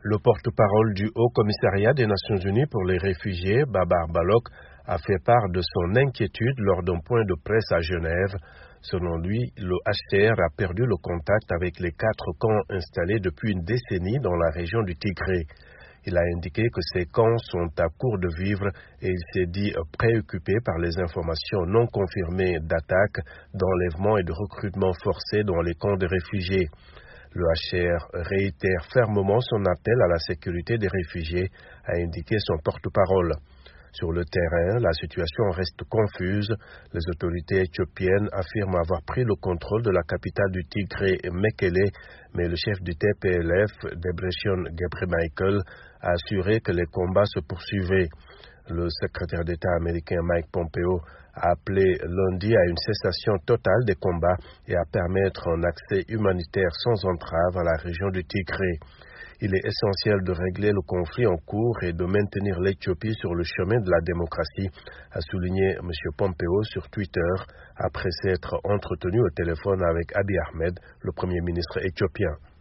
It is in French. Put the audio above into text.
Le porte-parole du Haut-Commissariat des Nations Unies pour les réfugiés, Babar Baloch, a fait part de son inquiétude lors d'un point de presse à Genève. Selon lui, le HCR a perdu le contact avec les 4 camps installés depuis une décennie dans la région du Tigré. Il a indiqué que ces camps sont à court de vivres et il s'est dit préoccupé par les informations non confirmées d'attaques, d'enlèvements et de recrutements forcés dans les camps de réfugiés. Le HCR réitère fermement son appel à la sécurité des réfugiés, a indiqué son porte-parole. Sur le terrain, la situation reste confuse. Les autorités éthiopiennes affirment avoir pris le contrôle de la capitale du Tigré, Mekele, mais le chef du TPLF, Debretsion Gebremichael, a assuré que les combats se poursuivaient. Le secrétaire d'État américain Mike Pompeo a appelé lundi à une cessation totale des combats et à permettre un accès humanitaire sans entrave à la région du Tigré. Il est essentiel de régler le conflit en cours et de maintenir l'Éthiopie sur le chemin de la démocratie, a souligné M. Pompeo sur Twitter après s'être entretenu au téléphone avec Abiy Ahmed, le Premier ministre éthiopien.